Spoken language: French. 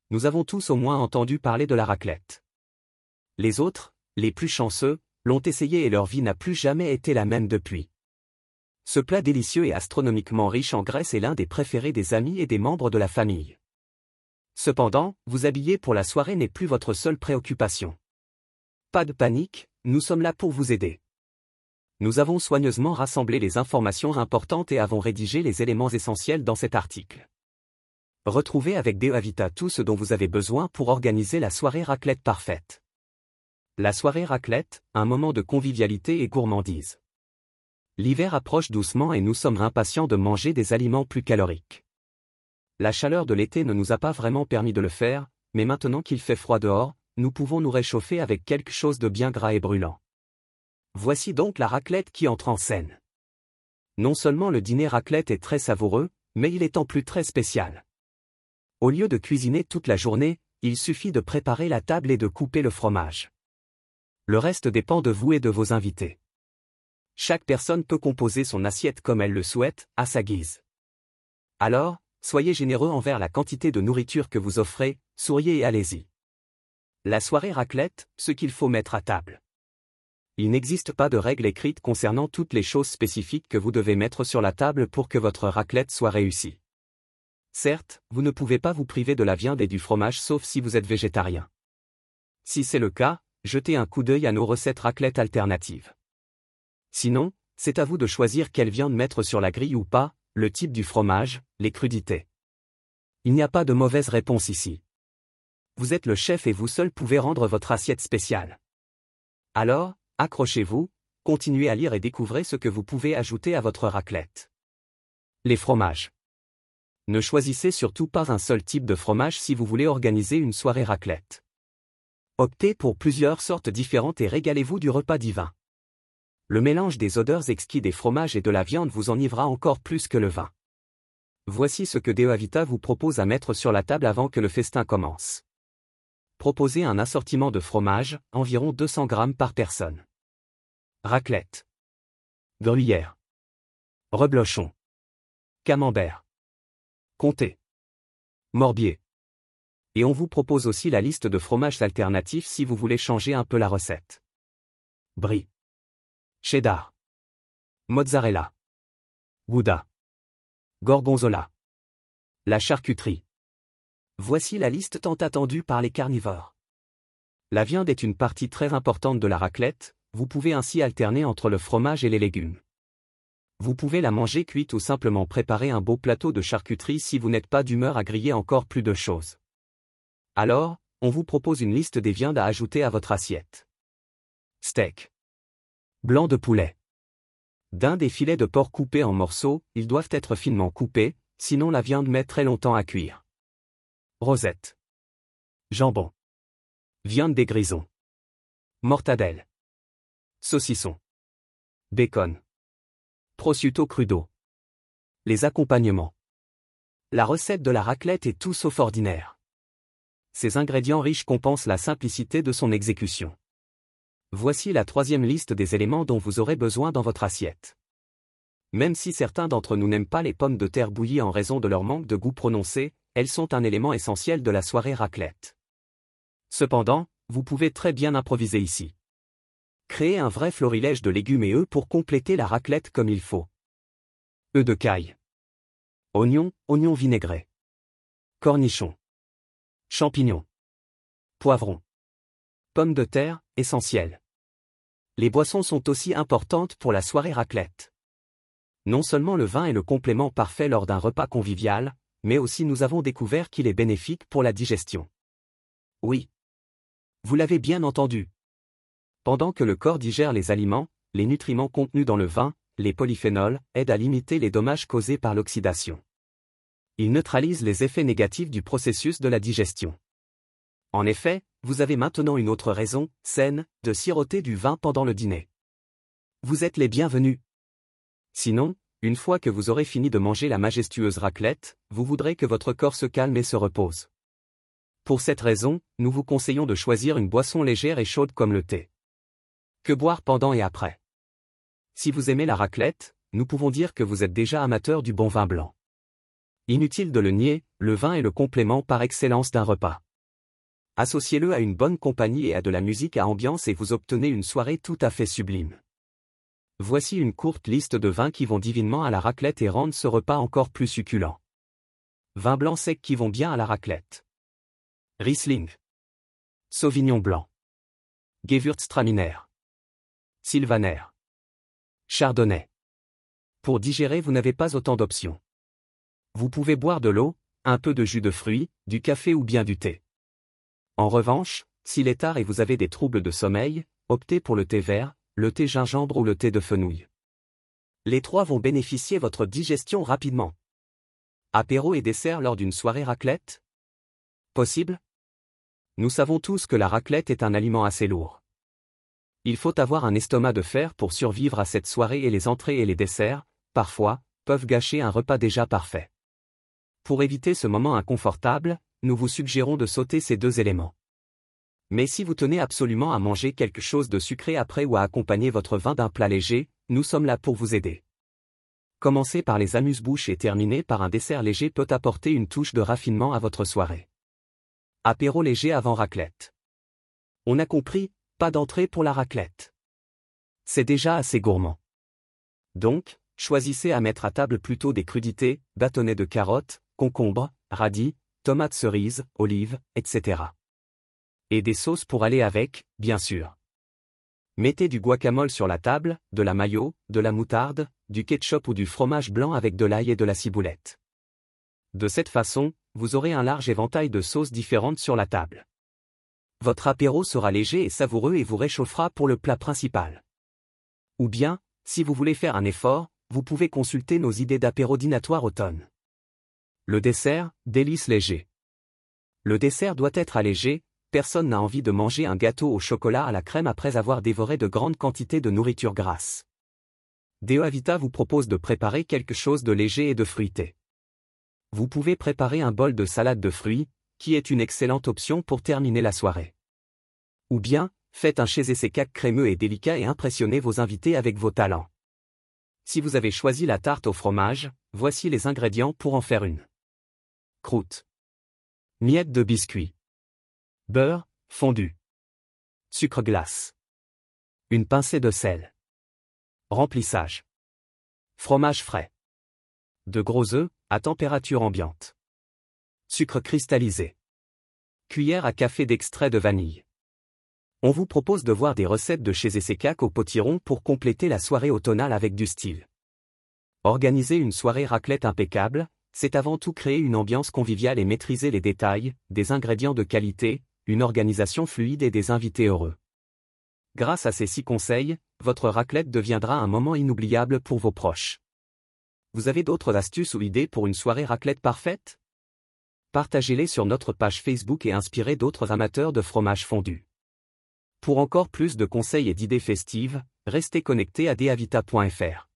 nous avons tous au moins entendu parler de la raclette. Les autres, les plus chanceux, l'ont essayé et leur vie n'a plus jamais été la même depuis. Ce plat délicieux et astronomiquement riche en graisse est l'un des préférés des amis et des membres de la famille. Cependant, vous habiller pour la soirée n'est plus votre seule préoccupation. Pas de panique, nous sommes là pour vous aider. Nous avons soigneusement rassemblé les informations importantes et avons rédigé les éléments essentiels dans cet article. Retrouvez avec DEAVITA tout ce dont vous avez besoin pour organiser la soirée raclette parfaite. La soirée raclette, un moment de convivialité et gourmandise. L'hiver approche doucement et nous sommes impatients de manger des aliments plus caloriques. La chaleur de l'été ne nous a pas vraiment permis de le faire, mais maintenant qu'il fait froid dehors, nous pouvons nous réchauffer avec quelque chose de bien gras et brûlant. Voici donc la raclette qui entre en scène. Non seulement le dîner raclette est très savoureux, mais il est en plus très spécial. Au lieu de cuisiner toute la journée, il suffit de préparer la table et de couper le fromage. Le reste dépend de vous et de vos invités. Chaque personne peut composer son assiette comme elle le souhaite, à sa guise. Alors, soyez généreux envers la quantité de nourriture que vous offrez, souriez et allez-y. La soirée raclette, ce qu'il faut mettre à table. Il n'existe pas de règle écrite concernant toutes les choses spécifiques que vous devez mettre sur la table pour que votre raclette soit réussie. Certes, vous ne pouvez pas vous priver de la viande et du fromage sauf si vous êtes végétarien. Si c'est le cas, jetez un coup d'œil à nos recettes raclette alternatives. Sinon, c'est à vous de choisir quelle viande mettre sur la grille ou pas, le type du fromage, les crudités. Il n'y a pas de mauvaise réponse ici. Vous êtes le chef et vous seul pouvez rendre votre assiette spéciale. Alors, accrochez-vous, continuez à lire et découvrez ce que vous pouvez ajouter à votre raclette. Les fromages. Ne choisissez surtout pas un seul type de fromage si vous voulez organiser une soirée raclette. Optez pour plusieurs sortes différentes et régalez-vous du repas divin. Le mélange des odeurs exquis des fromages et de la viande vous enivrera encore plus que le vin. Voici ce que DEAVITA vous propose à mettre sur la table avant que le festin commence. Proposez un assortiment de fromages, environ 200 grammes par personne. Raclette. Gruyère. Reblochon. Camembert. Comté. Morbier. Et on vous propose aussi la liste de fromages alternatifs si vous voulez changer un peu la recette. Brie. Cheddar. Mozzarella. Gouda. Gorgonzola. La charcuterie. Voici la liste tant attendue par les carnivores. La viande est une partie très importante de la raclette, vous pouvez ainsi alterner entre le fromage et les légumes. Vous pouvez la manger cuite ou simplement préparer un beau plateau de charcuterie si vous n'êtes pas d'humeur à griller encore plus de choses. Alors, on vous propose une liste des viandes à ajouter à votre assiette. Steak. Blanc de poulet. Dinde et filets de porc coupés en morceaux, ils doivent être finement coupés, sinon la viande met très longtemps à cuire. Rosette. Jambon. Viande des grisons. Mortadelle. Saucisson. Bacon. Prosciutto crudo. Les accompagnements. La recette de la raclette est tout sauf ordinaire. Ces ingrédients riches compensent la simplicité de son exécution. Voici la troisième liste des éléments dont vous aurez besoin dans votre assiette. Même si certains d'entre nous n'aiment pas les pommes de terre bouillies en raison de leur manque de goût prononcé, elles sont un élément essentiel de la soirée raclette. Cependant, vous pouvez très bien improviser ici. Créez un vrai florilège de légumes et œufs pour compléter la raclette comme il faut. Œufs de caille. Oignons vinaigrés. Cornichons. Champignons. Poivrons. Pommes de terre, essentielles. Les boissons sont aussi importantes pour la soirée raclette. Non seulement le vin est le complément parfait lors d'un repas convivial, mais aussi nous avons découvert qu'il est bénéfique pour la digestion. Oui. Vous l'avez bien entendu. Pendant que le corps digère les aliments, les nutriments contenus dans le vin, les polyphénols, aident à limiter les dommages causés par l'oxydation. Ils neutralisent les effets négatifs du processus de la digestion. En effet, vous avez maintenant une autre raison, saine, de siroter du vin pendant le dîner. Vous êtes les bienvenus. Sinon, une fois que vous aurez fini de manger la majestueuse raclette, vous voudrez que votre corps se calme et se repose. Pour cette raison, nous vous conseillons de choisir une boisson légère et chaude comme le thé. Que boire pendant et après? Si vous aimez la raclette, nous pouvons dire que vous êtes déjà amateur du bon vin blanc. Inutile de le nier, le vin est le complément par excellence d'un repas. Associez-le à une bonne compagnie et à de la musique à ambiance et vous obtenez une soirée tout à fait sublime. Voici une courte liste de vins qui vont divinement à la raclette et rendent ce repas encore plus succulent. Vins blancs secs qui vont bien à la raclette. Riesling. Sauvignon blanc. Gewürztraminer. Sylvaner. Chardonnay. Pour digérer, vous n'avez pas autant d'options. Vous pouvez boire de l'eau, un peu de jus de fruits, du café ou bien du thé. En revanche, s'il est tard et vous avez des troubles de sommeil, optez pour le thé vert, le thé gingembre ou le thé de fenouil. Les trois vont bénéficier votre digestion rapidement. Apéro et dessert lors d'une soirée raclette? Possible? Nous savons tous que la raclette est un aliment assez lourd. Il faut avoir un estomac de fer pour survivre à cette soirée et les entrées et les desserts, parfois, peuvent gâcher un repas déjà parfait. Pour éviter ce moment inconfortable, nous vous suggérons de sauter ces deux éléments. Mais si vous tenez absolument à manger quelque chose de sucré après ou à accompagner votre vin d'un plat léger, nous sommes là pour vous aider. Commencer par les amuse-bouches et terminer par un dessert léger peut apporter une touche de raffinement à votre soirée. Apéro léger avant raclette. On a compris, pas d'entrée pour la raclette. C'est déjà assez gourmand. Donc, choisissez à mettre à table plutôt des crudités, bâtonnets de carottes, concombres, radis, tomates cerises, olives, etc. Et des sauces pour aller avec, bien sûr. Mettez du guacamole sur la table, de la mayo, de la moutarde, du ketchup ou du fromage blanc avec de l'ail et de la ciboulette. De cette façon, vous aurez un large éventail de sauces différentes sur la table. Votre apéro sera léger et savoureux et vous réchauffera pour le plat principal. Ou bien, si vous voulez faire un effort, vous pouvez consulter nos idées d'apéro dînatoire automne. Le dessert, délice léger. Le dessert doit être allégé, personne n'a envie de manger un gâteau au chocolat à la crème après avoir dévoré de grandes quantités de nourriture grasse. DeoAvita vous propose de préparer quelque chose de léger et de fruité. Vous pouvez préparer un bol de salade de fruits, qui est une excellente option pour terminer la soirée. Ou bien, faites un chèse-et-cake crémeux et délicat et impressionnez vos invités avec vos talents. Si vous avez choisi la tarte au fromage, voici les ingrédients pour en faire une. Croûte. Miettes de biscuit. Beurre, fondu. Sucre glace. Une pincée de sel. Remplissage. Fromage frais. De gros œufs, à température ambiante. Sucre cristallisé. Cuillère à café d'extrait de vanille. On vous propose de voir des recettes de chèse-et-cake au potiron pour compléter la soirée automnale avec du style. Organiser une soirée raclette impeccable, c'est avant tout créer une ambiance conviviale et maîtriser les détails, des ingrédients de qualité, une organisation fluide et des invités heureux. Grâce à ces 6 conseils, votre raclette deviendra un moment inoubliable pour vos proches. Vous avez d'autres astuces ou idées pour une soirée raclette parfaite? Partagez-les sur notre page Facebook et inspirez d'autres amateurs de fromage fondu. Pour encore plus de conseils et d'idées festives, restez connectés à deavita.fr.